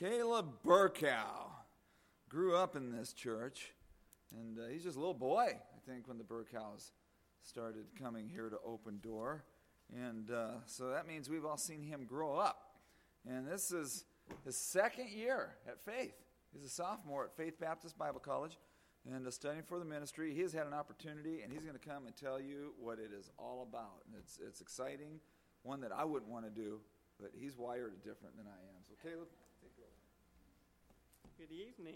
Caleb Burkow grew up in this church, and he's just a little boy, I think, when the Burkows started coming here to Open Door. And so that means we've all seen him grow up. And this is his second year at Faith. He's a sophomore at Faith Baptist Bible College and studying for the ministry. He has had an opportunity, and he's going to come and tell you what it is all about. And it's exciting, one that I wouldn't want to do, but he's wired different than I am. So Caleb, take it over. Good evening.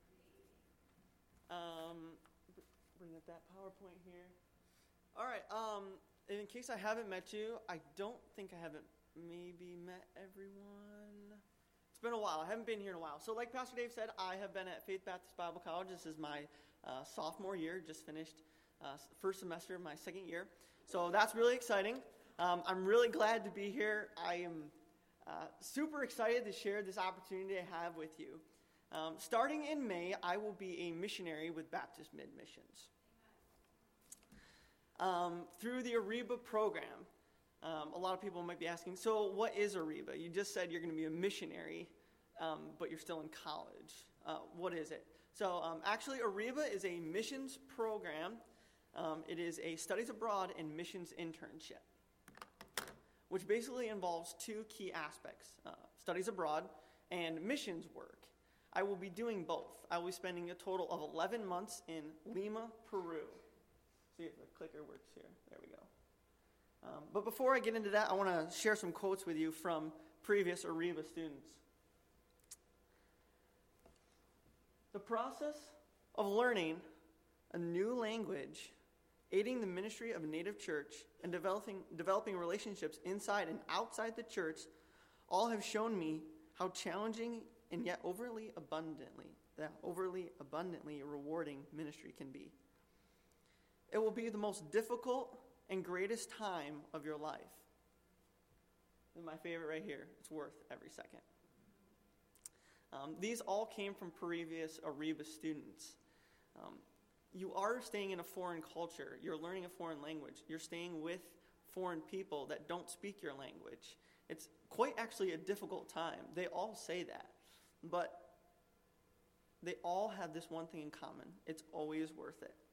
Bring up that PowerPoint here. All right. In case I haven't met you, I don't think I haven't maybe met everyone. It's been a while. I haven't been here in a while. So like Pastor Dave said, I have been at Faith Baptist Bible College. This is my sophomore year. Just finished first semester of my second year. So that's really exciting. I'm really glad to be here. I am super excited to share this opportunity I have with you. Starting in May, I will be a missionary with Baptist Mid-Missions. Through the AREBA program, a lot of people might be asking, so what is AREBA? You just said you're going to be a missionary, but you're still in college. What is it? So actually, AREBA is a missions program. It is a studies abroad and missions internship, which basically involves two key aspects, studies abroad and missions work. I will be doing both. I will be spending a total of 11 months in Lima, Peru. See if the clicker works here. There we go. But before I get into that, I want to share some quotes with you from previous AREBA students. The process of learning a new language, aiding the ministry of a native church, and developing relationships inside and outside the church all have shown me how challenging and yet overly abundantly rewarding ministry can be. It will be the most difficult and greatest time of your life. And my favorite right here. It's worth every second. These all came from previous AREBA students. You are staying in a foreign culture. You're learning a foreign language. You're staying with foreign people that don't speak your language. It's quite actually a difficult time. They all say that. But they all have this one thing in common. It's always worth it.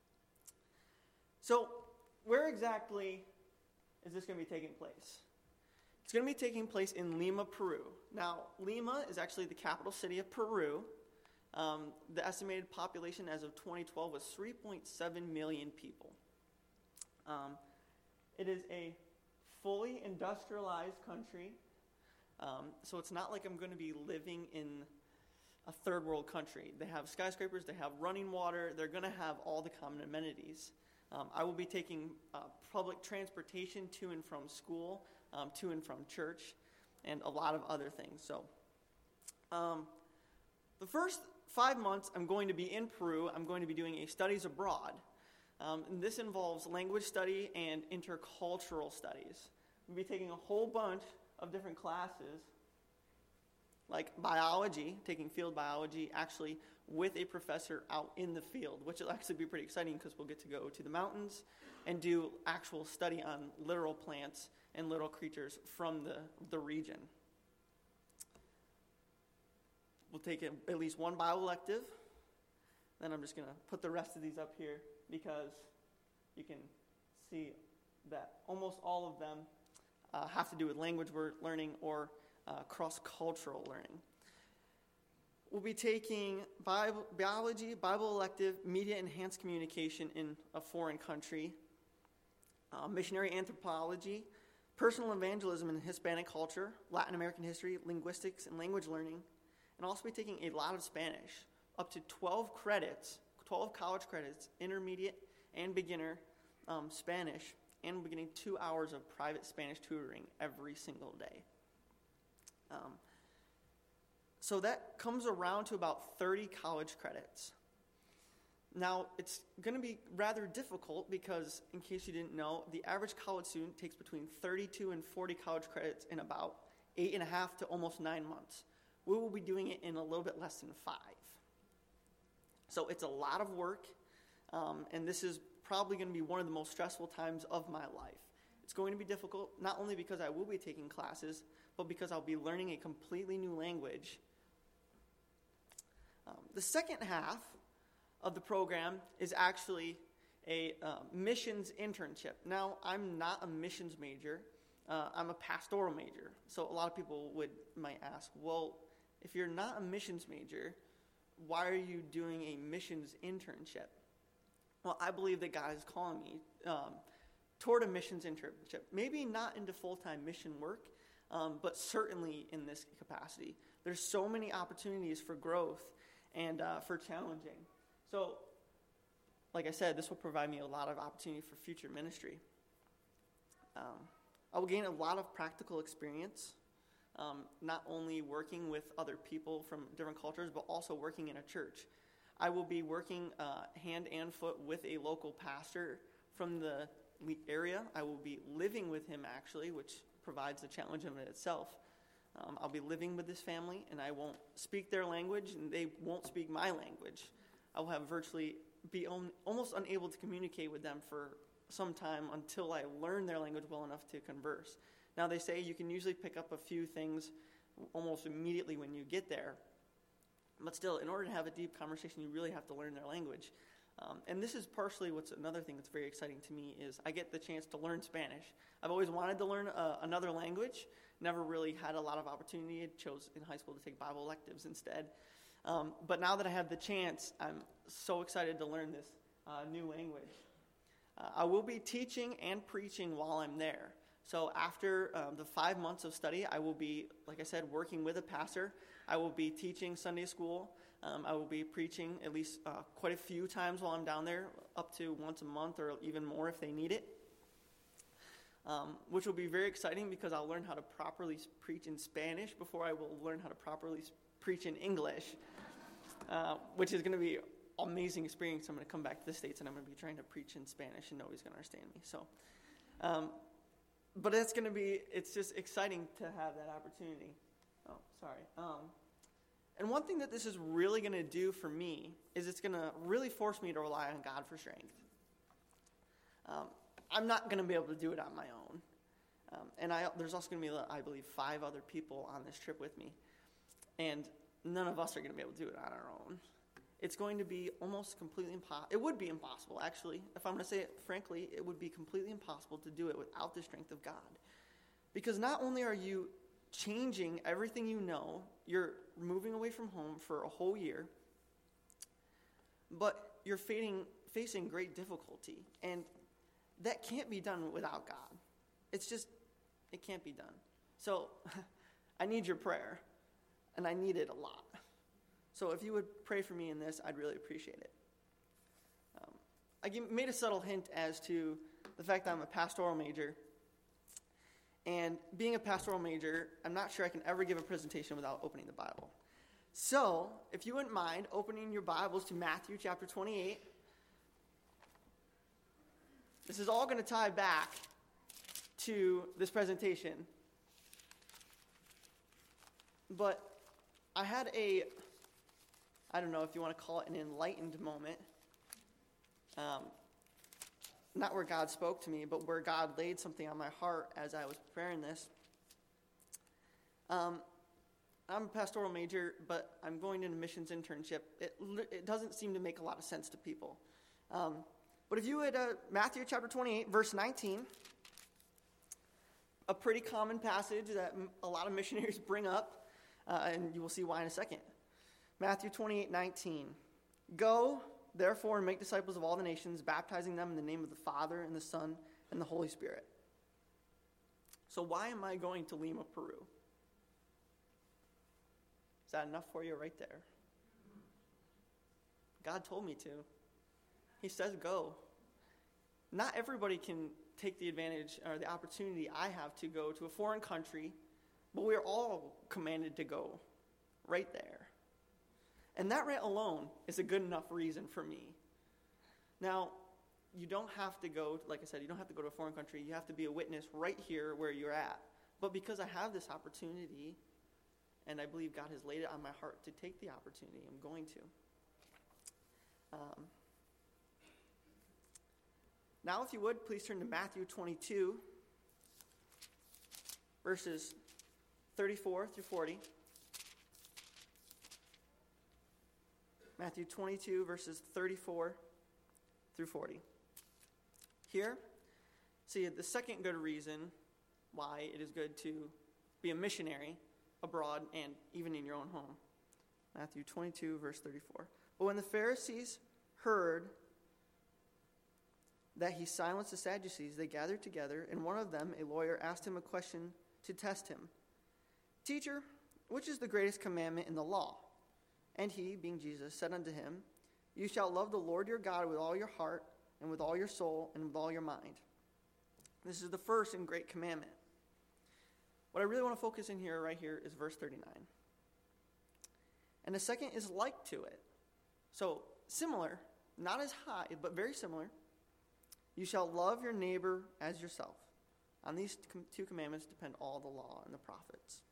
So, where exactly is this going to be taking place? It's going to be taking place in Lima, Peru. Now, Lima is actually the capital city of Peru. The estimated population as of 2012 was 3.7 million people. It is a fully industrialized country. So it's not like I'm going to be living in a third world country. They have skyscrapers, they have running water, they're going to have all the common amenities. I will be taking public transportation to and from school, to and from church, and a lot of other things. So the first 5 months I'm going to be in Peru. I'm going to be doing a studies abroad. And this involves language study and intercultural studies. We'll be taking a whole bunch of different classes, like biology, taking field biology, actually with a professor out in the field, which will actually be pretty exciting because we'll get to go to the mountains and do actual study on literal plants and little creatures from the region. We'll take at least one Bible elective. Then I'm just going to put the rest of these up here because you can see that almost all of them have to do with language learning or cross-cultural learning. We'll be taking biology, Bible elective, media-enhanced communication in a foreign country, missionary anthropology, personal evangelism in Hispanic culture, Latin American history, linguistics, and language learning, and also be taking a lot of Spanish, up to 12 credits, 12 college credits, intermediate and beginner Spanish, and we'll be getting 2 hours of private Spanish tutoring every single day. So that comes around to about 30 college credits. Now, it's going to be rather difficult because, in case you didn't know, the average college student takes between 32 and 40 college credits in about 8.5 to almost 9 months. We will be doing it in a little bit less than 5. So it's a lot of work, and this is probably going to be one of the most stressful times of my life. It's going to be difficult, not only because I will be taking classes, but because I'll be learning a completely new language The second half of the program is actually a missions internship. Now, I'm not a missions major. I'm a pastoral major. So a lot of people might ask, well, if you're not a missions major, why are you doing a missions internship? Well, I believe that God is calling me toward a missions internship. Maybe not into full-time mission work, but certainly in this capacity. There's so many opportunities for growth and for challenging. So, like I said, this will provide me a lot of opportunity for future ministry. I will gain a lot of practical experience, not only working with other people from different cultures, but also working in a church. I will be working hand and foot with a local pastor from the area. I will be living with him, actually, which provides a challenge in itself. I'll be living with this family, and I won't speak their language, and they won't speak my language. I will have virtually be almost unable to communicate with them for some time until I learn their language well enough to converse. Now, they say you can usually pick up a few things almost immediately when you get there. But still, in order to have a deep conversation, you really have to learn their language. And this is partially what's another thing that's very exciting to me is I get the chance to learn Spanish. I've always wanted to learn another language. Never really had a lot of opportunity. I chose in high school to take Bible electives instead. But now that I have the chance, I'm so excited to learn this new language. I will be teaching and preaching while I'm there. So after the 5 months of study, I will be, like I said, working with a pastor. I will be teaching Sunday school. I will be preaching at least quite a few times while I'm down there, up to once a month or even more if they need it, which will be very exciting because I'll learn how to properly preach in Spanish before I will learn how to properly preach in English, which is going to be an amazing experience. I'm going to come back to the States and I'm going to be trying to preach in Spanish and nobody's going to understand me. So, but it's just exciting to have that opportunity. Oh, sorry. And one thing that this is really going to do for me is it's going to really force me to rely on God for strength. I'm not going to be able to do it on my own. And there's also going to be, I believe, 5 other people on this trip with me. And none of us are going to be able to do it on our own. It's going to be almost completely impossible. It would be impossible, actually. If I'm going to say it frankly, it would be completely impossible to do it without the strength of God. Because not only are you changing everything you know, you're moving away from home for a whole year, but you're facing great difficulty. And that can't be done without God. It can't be done. So I need your prayer, and I need it a lot. So if you would pray for me in this, I'd really appreciate it. I made a subtle hint as to the fact that I'm a pastoral major. And being a pastoral major, I'm not sure I can ever give a presentation without opening the Bible. So, if you wouldn't mind opening your Bibles to Matthew chapter 28. This is all going to tie back to this presentation. But I had I don't know if you want to call it an enlightened moment. Not where God spoke to me, but where God laid something on my heart as I was preparing this. I'm a pastoral major, but I'm going into missions internship. It doesn't seem to make a lot of sense to people. But if you would, Matthew chapter 28, verse 19, a pretty common passage that a lot of missionaries bring up, and you will see why in a second. Matthew 28:19. Go, therefore, and make disciples of all the nations, baptizing them in the name of the Father, and the Son, and the Holy Spirit. So why am I going to Lima, Peru? Is that enough for you right there? God told me to. He says go. Not everybody can take the advantage or the opportunity I have to go to a foreign country, but we're all commanded to go right there. And that right alone is a good enough reason for me. Now, you don't have to go, like I said, you don't have to go to a foreign country. You have to be a witness right here where you're at. But because I have this opportunity, and I believe God has laid it on my heart to take the opportunity, I'm going to. Now, if you would, please turn to Matthew 22, verses 34 through 40. Matthew 22, verses 34 through 40. Here, see the second good reason why it is good to be a missionary abroad and even in your own home. Matthew 22, verse 34. But when the Pharisees heard that he silenced the Sadducees, they gathered together, and one of them, a lawyer, asked him a question to test him. Teacher, which is the greatest commandment in the law? And he, being Jesus, said unto him, You shall love the Lord your God with all your heart, and with all your soul, and with all your mind. This is the first and great commandment. What I really want to focus in here, right here, is verse 39. And the second is like to it. So, similar, not as high, but very similar. You shall love your neighbor as yourself. On these two commandments depend all the law and the prophets.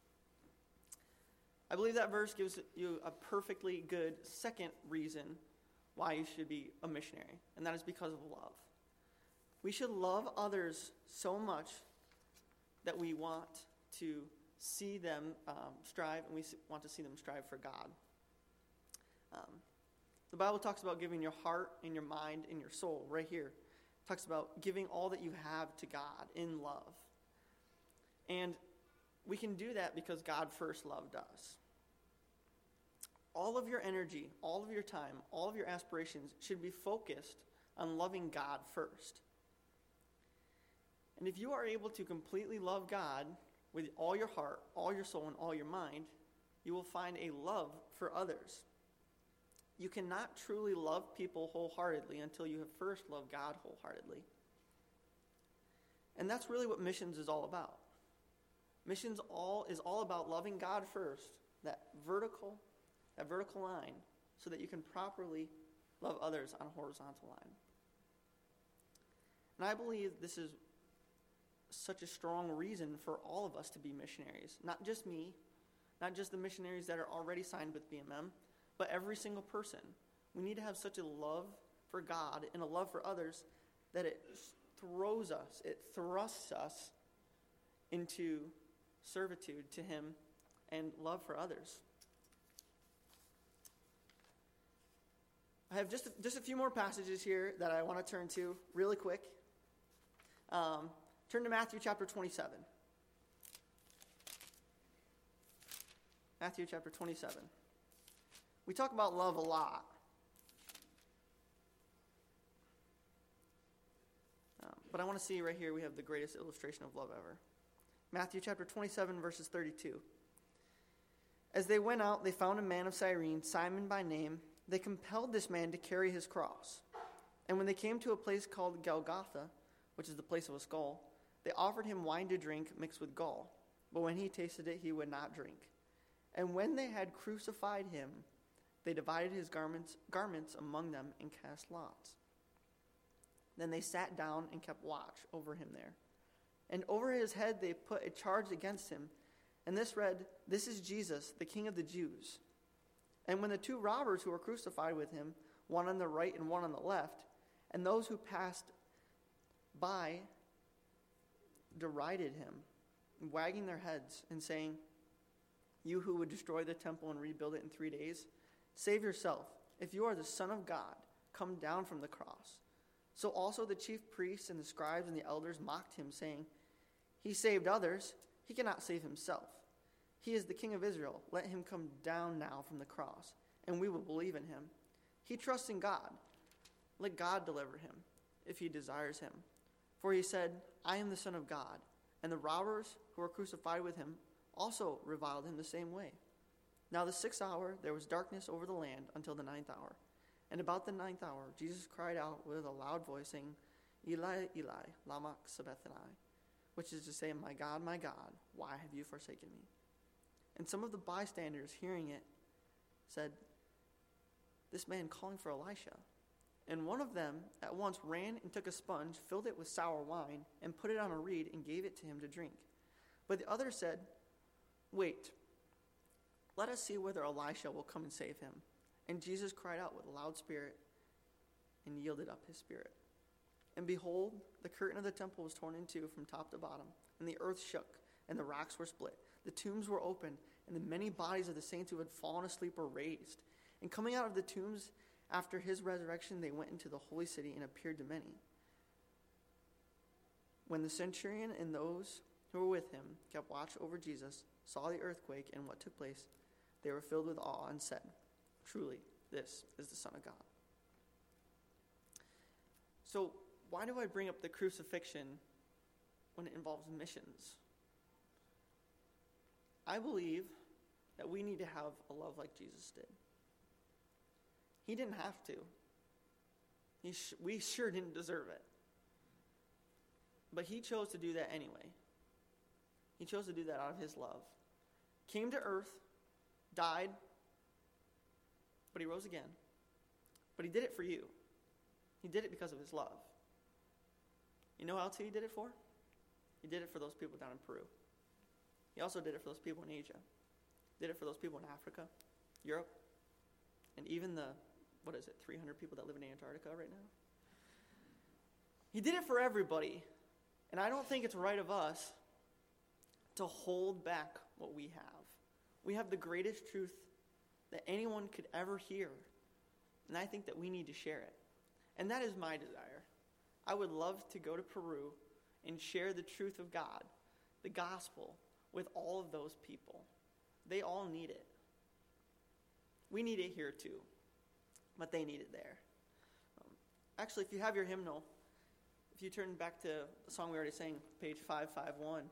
I believe that verse gives you a perfectly good second reason why you should be a missionary, and that is because of love. We should love others so much that we want to see them strive, and we want to see them strive for God. The Bible talks about giving your heart and your mind and your soul right here. It talks about giving all that you have to God in love. And we can do that because God first loved us. All of your energy, all of your time, all of your aspirations should be focused on loving God first. And if you are able to completely love God with all your heart, all your soul, and all your mind, you will find a love for others. You cannot truly love people wholeheartedly until you have first loved God wholeheartedly. And that's really what missions is all about. Missions is all about loving God first, that vertical line, so that you can properly love others on a horizontal line. And I believe this is such a strong reason for all of us to be missionaries. Not just me, not just the missionaries that are already signed with BMM, but every single person. We need to have such a love for God and a love for others that it thrusts us into servitude to Him and love for others. I have just a few more passages here that I want to turn to really quick. Turn to Matthew chapter 27. Matthew chapter 27. We talk about love a lot. But I want to see right here we have the greatest illustration of love ever. Matthew chapter 27, verses 32. As they went out, they found a man of Cyrene, Simon by name. They compelled this man to carry his cross. And when they came to a place called Golgotha, which is the place of a skull, they offered him wine to drink mixed with gall. But when he tasted it, he would not drink. And when they had crucified him, they divided his garments among them and cast lots. Then they sat down and kept watch over him there. And over his head they put a charge against him. And this read, This is Jesus, the King of the Jews. And when the two robbers who were crucified with him, one on the right and one on the left, and those who passed by derided him, wagging their heads and saying, You who would destroy the temple and rebuild it in 3 days, save yourself. If you are the Son of God, come down from the cross. So also the chief priests and the scribes and the elders mocked him, saying, He saved others, he cannot save himself. He is the King of Israel. Let him come down now from the cross, and we will believe in him. He trusts in God. Let God deliver him, if he desires him. For he said, I am the Son of God. And the robbers who were crucified with him also reviled him the same way. Now the 6th hour, there was darkness over the land until the 9th hour. And about the 9th hour, Jesus cried out with a loud voice, saying, Eli, Eli, lama sabachthani, which is to say, my God, why have you forsaken me? And some of the bystanders, hearing it, said, This man calling for Elisha. And one of them at once ran and took a sponge, filled it with sour wine, and put it on a reed and gave it to him to drink. But the other said, Wait, let us see whether Elisha will come and save him. And Jesus cried out with a loud spirit and yielded up his spirit. And behold, the curtain of the temple was torn in two from top to bottom, and the earth shook, and the rocks were split. The tombs were opened, and the many bodies of the saints who had fallen asleep were raised. And coming out of the tombs after his resurrection, they went into the holy city and appeared to many. When the centurion and those who were with him kept watch over Jesus, saw the earthquake and what took place, they were filled with awe and said, "Truly, this is the Son of God." So, why do I bring up the crucifixion when it involves missions? I believe that we need to have a love like Jesus did. He didn't have to. We sure didn't deserve it. But he chose to do that anyway. He chose to do that out of his love. Came to earth, died, but he rose again. But he did it for you. He did it because of his love. You know how else he did it for? He did it for those people down in Peru. He also did it for those people in Asia. Did it for those people in Africa, Europe, and even the, 300 people that live in Antarctica right now? He did it for everybody. And I don't think it's right of us to hold back what we have. We have the greatest truth that anyone could ever hear. And I think that we need to share it. And that is my desire. I would love to go to Peru and share the truth of God, the gospel, with all of those people. They all need it. We need it here too, but they need it there. Actually, if you have your hymnal, if you turn back to the song we already sang, page 551,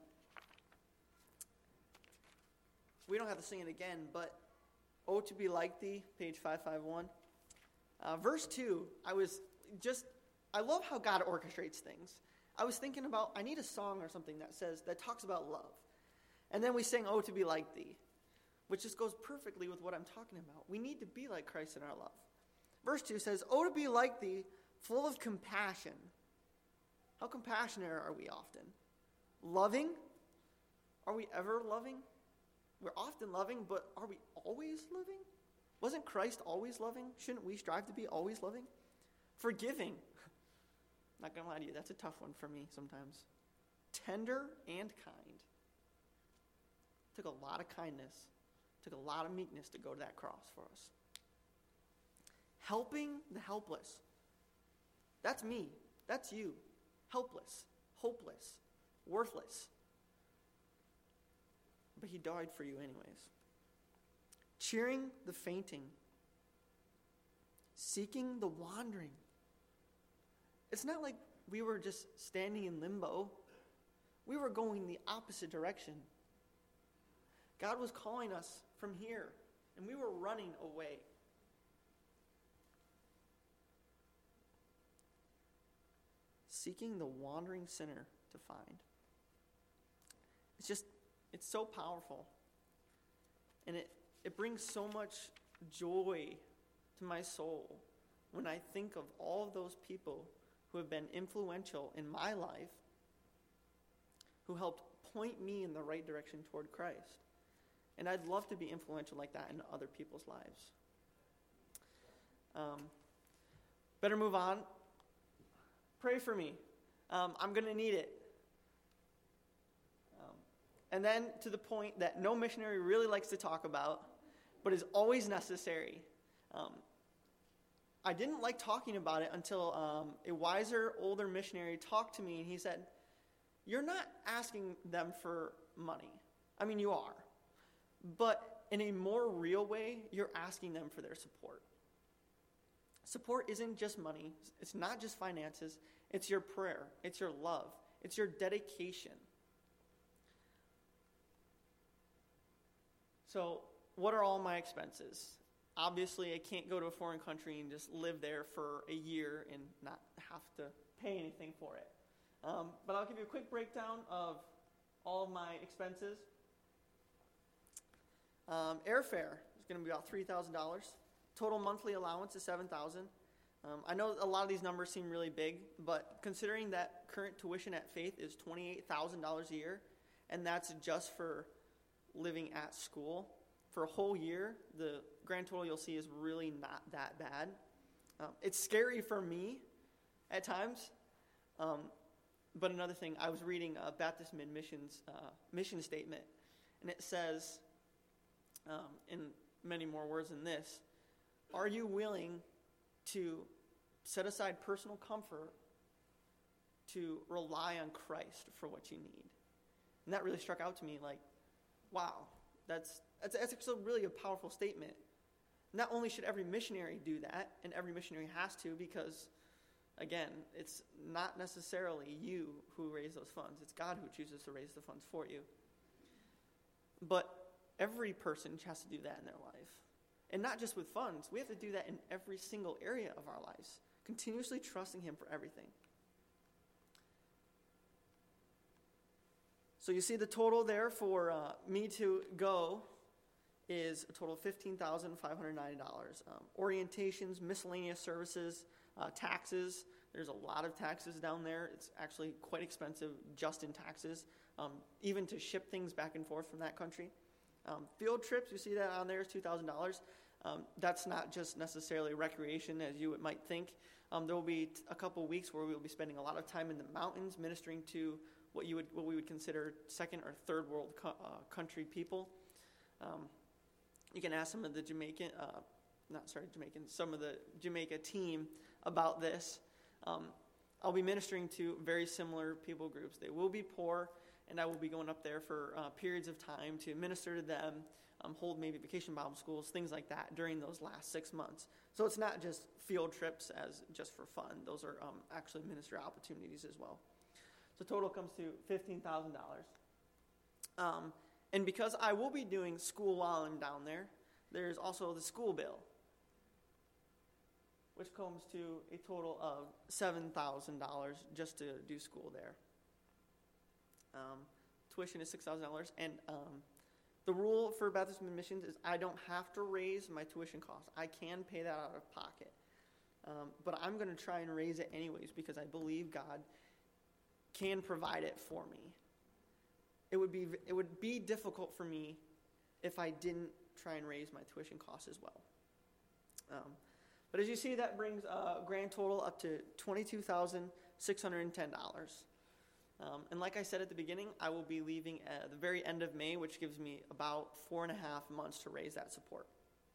we don't have to sing it again, but "Oh, to be like thee," page 551. Verse 2, I love how God orchestrates things. I was thinking about, I need a song or something that talks about love. And then we sing, "Oh, to be like thee," which just goes perfectly with what I'm talking about. We need to be like Christ in our love. Verse 2 says, "Oh, to be like thee, full of compassion." How compassionate are we often? Loving? Are we ever loving? We're often loving, but are we always loving? Wasn't Christ always loving? Shouldn't we strive to be always loving? Forgiving. Not going to lie to you, that's a tough one for me sometimes. Tender and kind. Took a lot of kindness, took a lot of meekness to go to that cross for us. Helping the helpless. That's me. That's you. Helpless, hopeless, worthless. But he died for you anyways. Cheering the fainting. Seeking the wandering. It's not like we were just standing in limbo. We were going the opposite direction. God was calling us from here, and we were running away. Seeking the wandering sinner to find. It's so powerful. And it brings so much joy to my soul when I think of all of those people who have been influential in my life, who helped point me in the right direction toward Christ. And I'd love to be influential like that in other people's lives. Better move on. Pray for me. I'm going to need it. And then to the point that no missionary really likes to talk about, but is always necessary. I didn't like talking about it until a wiser, older missionary talked to me, and he said, "You're not asking them for money. I mean, you are. But in a more real way, you're asking them for their support. Support isn't just money. It's not just finances. It's your prayer. It's your love. It's your dedication." So, what are all my expenses? Obviously, I can't go to a foreign country and just live there for a year and not have to pay anything for it. But I'll give you a quick breakdown of all of my expenses. Airfare is going to be about $3,000. Total monthly allowance is $7,000. I know a lot of these numbers seem really big, but considering that current tuition at Faith is $28,000 a year, and that's just for living at school, for a whole year, the grand total you'll see is really not that bad. It's scary for me at times. But another thing, I was reading Baptist Mid-Mission's mission statement, and it says, in many more words than this, Are you willing to set aside personal comfort to rely on Christ for what you need? And that really struck out to me, like, wow, that's really a powerful statement. Not only should every missionary do that, and every missionary has to, because, again, it's not necessarily you who raise those funds. It's God who chooses to raise the funds for you. But every person has to do that in their life. And not just with funds. We have to do that in every single area of our lives, continuously trusting him for everything. So you see the total there for me to go is a total of $15,590. Orientations, miscellaneous services, taxes. There's a lot of taxes down there. It's actually quite expensive just in taxes, even to ship things back and forth from that country. Field trips, you see that on there is $2,000. That's not just necessarily recreation as you might think. There will be a couple weeks where we will be spending a lot of time in the mountains ministering to what we would consider second or third world country people. You can ask some of the some of the Jamaica team about this. I'll be ministering to very similar people groups. They will be poor, and I will be going up there for periods of time to minister to them, hold maybe vacation Bible schools, things like that during those last 6 months. So it's not just field trips as just for fun. Those are actually ministry opportunities as well. So total comes to $15,000. And because I will be doing school while I'm down there, there's also the school bill, which comes to a total of $7,000 just to do school there. Tuition is $6,000, and the rule for baptism missions is I don't have to raise my tuition costs. I can pay that out of pocket, but I'm going to try and raise it anyways because I believe God can provide it for me. It would be difficult for me if I didn't try and raise my tuition costs as well. But as you see, that brings a grand total up to $22,610. And like I said at the beginning, I will be leaving at the very end of May, which gives me about 4.5 months to raise that support.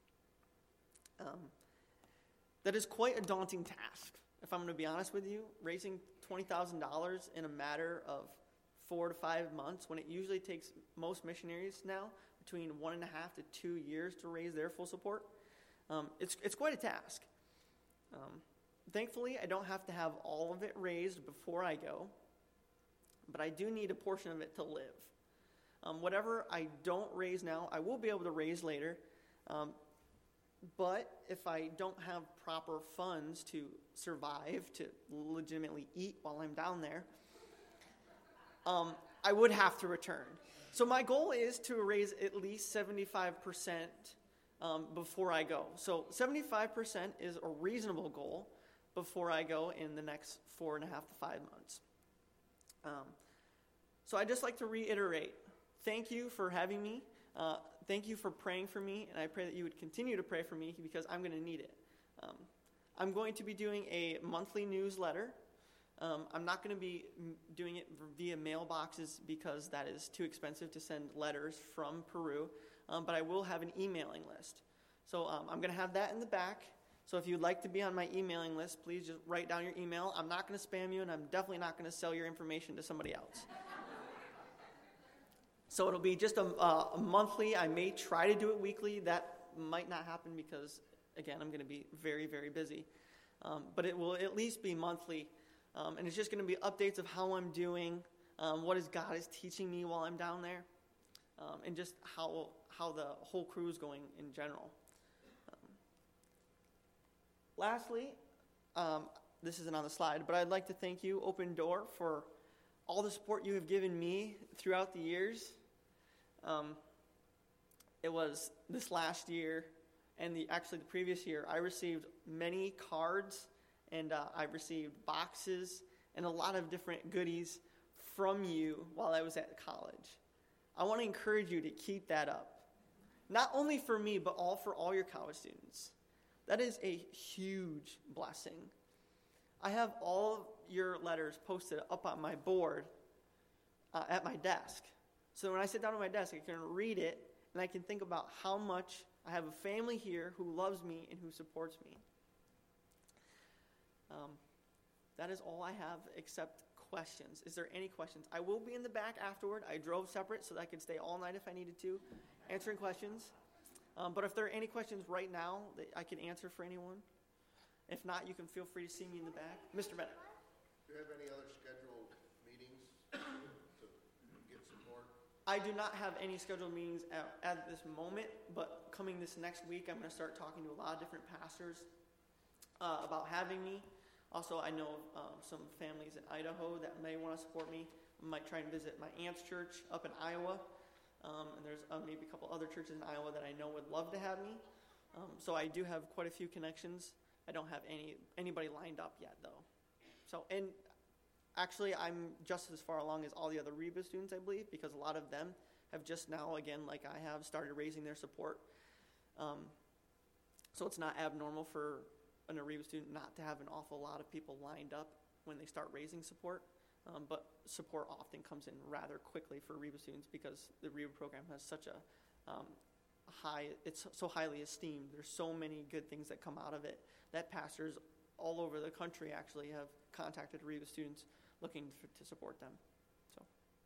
That is quite a daunting task, if I'm going to be honest with you. Raising $20,000 in a matter of 4 to 5 months, when it usually takes most missionaries now between 1.5 to 2 years to raise their full support. It's quite a task. Thankfully, I don't have to have all of it raised before I go, but I do need a portion of it to live. Whatever I don't raise now, I will be able to raise later, but if I don't have proper funds to survive, to legitimately eat while I'm down there, I would have to return. So my goal is to raise at least 75% before I go. So 75% is a reasonable goal before I go in the next 4.5 to 5 months. So I'd just like to reiterate, thank you for having me. Thank you for praying for me, and I pray that you would continue to pray for me because I'm going to need it. I'm going to be doing a monthly newsletter. I'm not going to be doing it via mailboxes because that is too expensive to send letters from Peru, but I will have an emailing list. So I'm going to have that in the back. So if you'd like to be on my emailing list, please just write down your email. I'm not going to spam you, and I'm definitely not going to sell your information to somebody else. So it'll be just a monthly. I may try to do it weekly. That might not happen because, again, I'm going to be very, very busy. But it will at least be monthly. And it's just going to be updates of how I'm doing, what God is teaching me while I'm down there, and just how the whole crew is going in general. Lastly, this isn't on the slide, but I'd like to thank you, Open Door, for all the support you have given me throughout the years. It was this last year and the previous year, I received many cards and I received boxes and a lot of different goodies from you while I was at college. I want to encourage you to keep that up. Not only for me, but for all your college students. That is a huge blessing. I have all of your letters posted up on my board at my desk. So when I sit down at my desk, I can read it, and I can think about how much I have a family here who loves me and who supports me. That is all I have except questions. Is there any questions? I will be in the back afterward. I drove separate so that I could stay all night if I needed to, answering questions. But if there are any questions right now that I can answer for anyone, if not, you can feel free to see me in the back. Mr. Bennett. Do you have any other scheduled meetings to get support? I do not have any scheduled meetings at this moment, but coming this next week, I'm going to start talking to a lot of different pastors about having me. Also, I know of some families in Idaho that may want to support me. I might try and visit my aunt's church up in Iowa. And there's maybe a couple other churches in Iowa that I know would love to have me. So I do have quite a few connections. I don't have anybody lined up yet, though. So, and actually, I'm just as far along as all the other Reba students, I believe, because a lot of them have just now, again, like I have, started raising their support. So it's not abnormal for an Areba student not to have an awful lot of people lined up when they start raising support. But support often comes in rather quickly for Reba students because the Reba program has such a it's so highly esteemed. There's so many good things that come out of it that pastors all over the country actually have contacted Reba students looking to support them. So,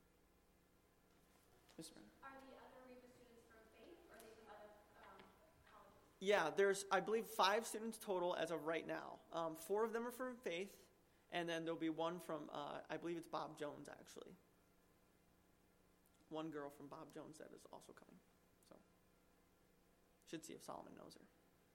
Mr. Brennan. Are the other Reba students from Faith, or are they from other colleges? Yeah, there's, I believe, 5 students total as of right now. 4 of them are from Faith, and then there'll be one from, I believe it's Bob Jones, actually. One girl from Bob Jones that is also coming. So, should see if Solomon knows her.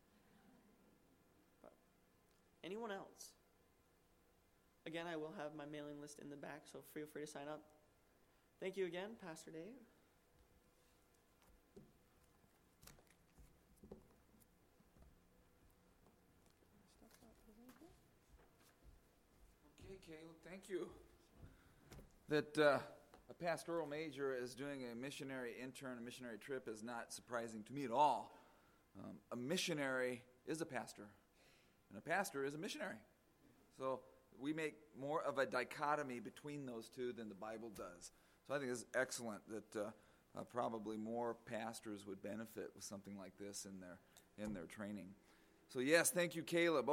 But anyone else? Again, I will have my mailing list in the back, so feel free to sign up. Thank you again, Pastor Dave. Okay, Caleb, thank you. That a pastoral major is doing a missionary intern, a missionary trip is not surprising to me at all. A missionary is a pastor, and a pastor is a missionary. So we make more of a dichotomy between those two than the Bible does. So I think it's excellent that probably more pastors would benefit with something like this in their training. So yes, thank you, Caleb.